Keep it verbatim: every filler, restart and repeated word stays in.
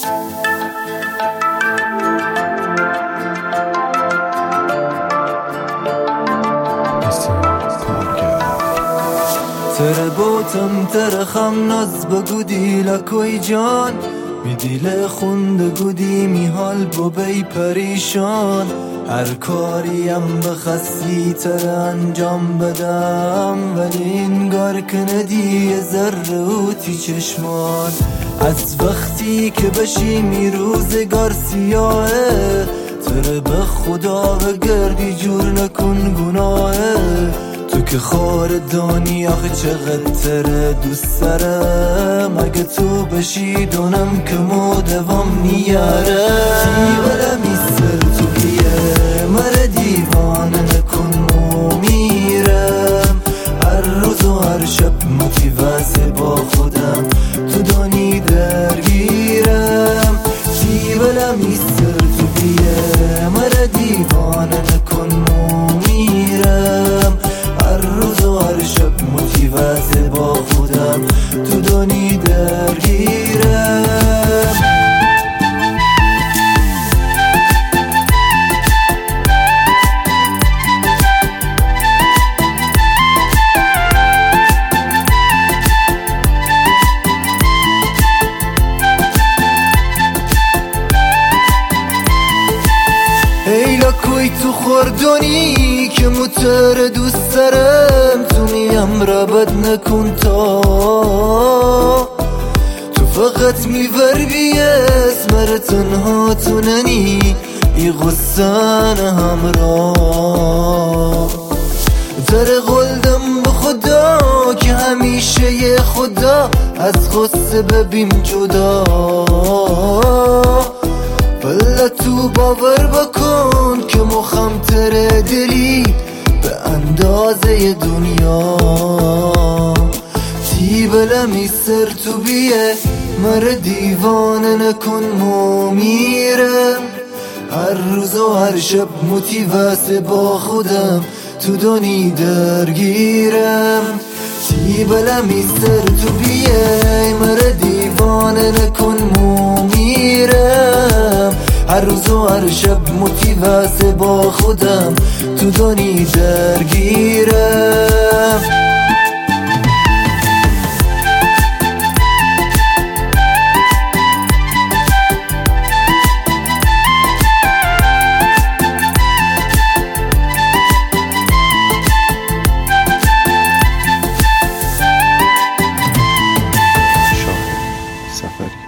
تره بوتم تره خم ناز بگودی لکوی جان می دیل خونده گودی می حال بو بی پریشان هر کاریم بخستی تره انجام بدم ولی انگار کندی ذره اوتی چشمان از وقتی که بشی می روزگار سیاهه تره به خدا بگردی جور نکن گناهه تو که خار دانی آخه چقدر تره دوست دارم اگه تو بشی دونم که مو دوام نیاره دیوله میسر تو بیه مره دیوانه نکن مو میرم هر روز و هر شب موتیواسه با خودم تو دانی درگیرم دیوله میسر تو بیه مره دیوانه نکن مو میرم هر روز و هر شب موتیواسه با خودم تو دانی درگیرم ای لکوی تو خوردونی که متر دوست دارم تو میم را بد نکن تا تو فقط میور بیس مره تنها تو ننی ای غصان همراه تر قلدم به خدا که همیشه یه خدا از غصه ببین جدا بله تو باور بکن که مخم تره دلی به اندازه دنیا تی بله میسر تو بیه مره دیوانه نکن مو میرم هر روز و هر شب موتیواسه با خودم تو دانی درگیرم تی بله میسر تو بیه مره دیوانه نکن مو میرم هر روز و هر شب موتیواسه با خودم تو دانی درگیرم سفری